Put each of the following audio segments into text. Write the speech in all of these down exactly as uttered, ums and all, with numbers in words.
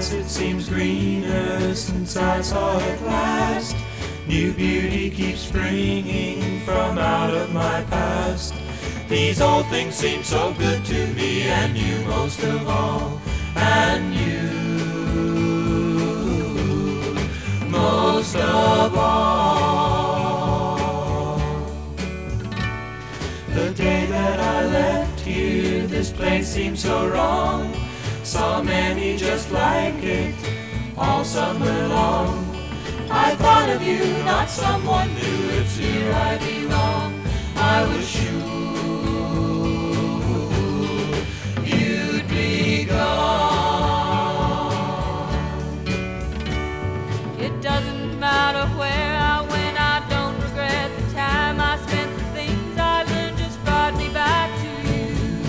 grass, it seems greener since I saw it last. New beauty keeps springing from out of my past. These old things seem so good to me, and you most of all, and you most of all. The day that I left here, this place seemed so wrong. Saw many just like it all summer long. I thought of you, not someone new. It's here I belong. I was sure you'd be gone. It doesn't matter where I went, I don't regret the time I spent. The things I learned just brought me back to you.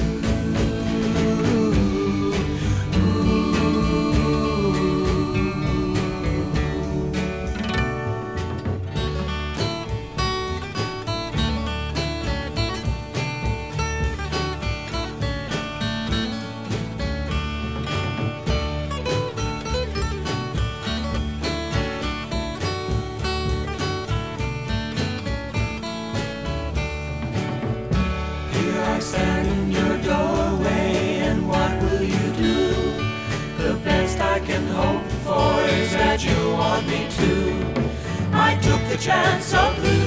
I stand in your doorway, and what will you do? The best I can hope for is that you want me to. I took the chance of losing